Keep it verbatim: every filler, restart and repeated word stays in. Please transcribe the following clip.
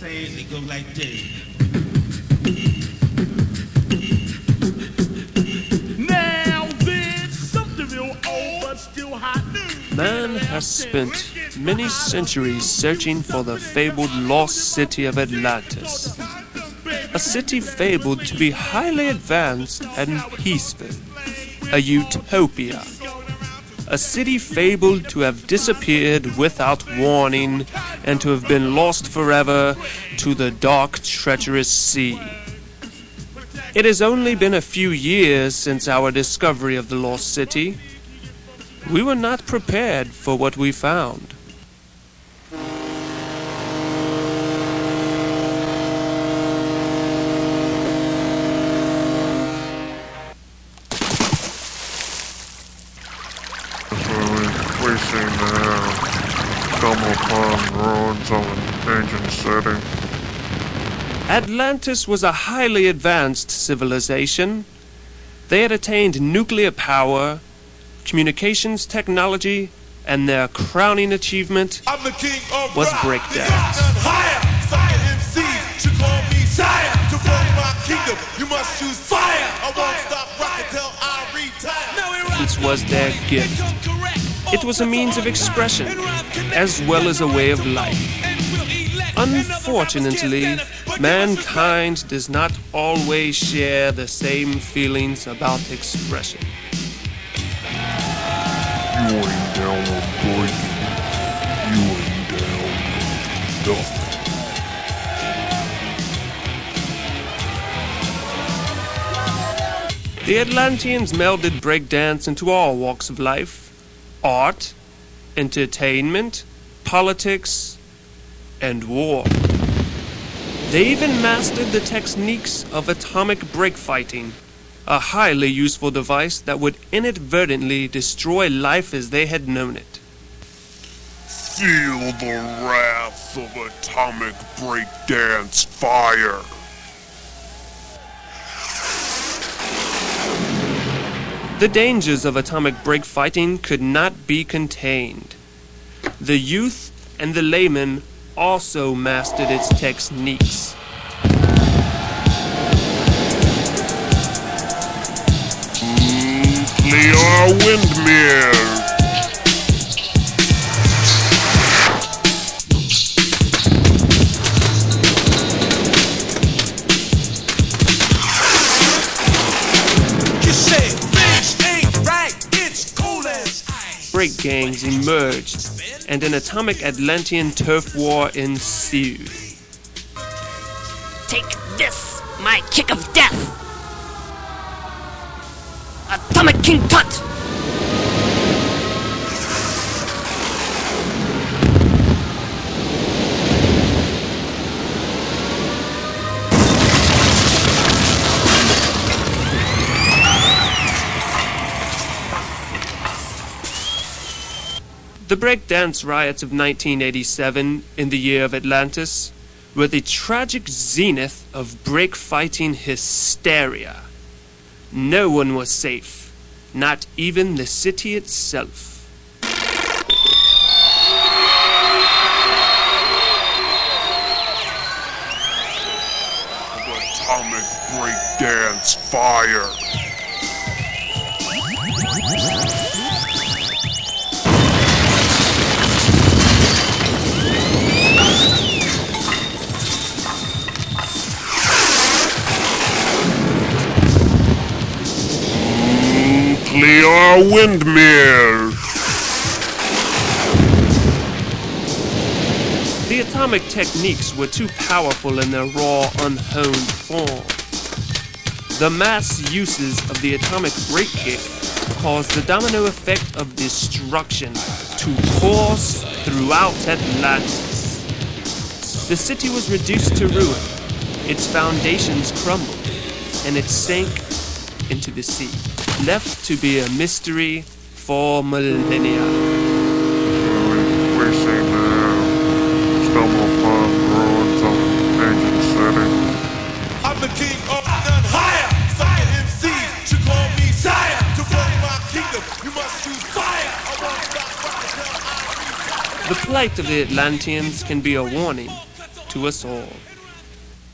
say it, it goes like this. Now this something real old but still hot news. Man has spent many centuries searching for the fabled lost city of Atlantis. A city fabled to be highly advanced and peaceful. A utopia. A city fabled to have disappeared without warning and to have been lost forever to the dark, treacherous sea. It has only been a few years since our discovery of the lost city. We were not prepared for what we found. We seem to have come upon ruins of an ancient city. Atlantis was a highly advanced civilization. They had attained nuclear power, communications technology, and their crowning achievement I'm the king of was rock. breakdance. Higher, some M Cs should call me sire. To run my kingdom, you must choose fire. I won't stop rocking till I retire. This was their gift. It was a means of expression, as well as a way of life. Unfortunately, mankind does not always share the same feelings about expression. You ain't down on breaking. You ain't down on nothing. The Atlanteans melded breakdance into all walks of life: art, entertainment, politics, and war. They even mastered the techniques of atomic break fighting, a highly useful device that would inadvertently destroy life as they had known it. Feel the wrath of atomic breakdance fire. The dangers of atomic break fighting could not be contained. The youth and the laymen also mastered its techniques. Nuclear windmill. Break gangs emerged, and an atomic Atlantean turf war ensued. Take this, my kick of death! Atomic King Tut! The breakdance riots of nineteen eighty-seven, in the year of Atlantis, were the tragic zenith of break fighting hysteria. No one was safe, not even the city itself. Atomic breakdance fire. Nuclear windmill. The atomic techniques were too powerful in their raw, unhoned form. The mass uses of the atomic break kick caused the domino effect of destruction to course throughout Atlantis. The city was reduced to ruin, its foundations crumbled, and it sank into the sea, left to be a mystery for millennia. We seem to have stumbled upon ruins of an ancient city. I'm the king of none higher. Some M Cs should call me sire. To run my kingdom, you must choose fire. I won't stop rocking till I retire. The plight of the Atlanteans can be a warning. to us all.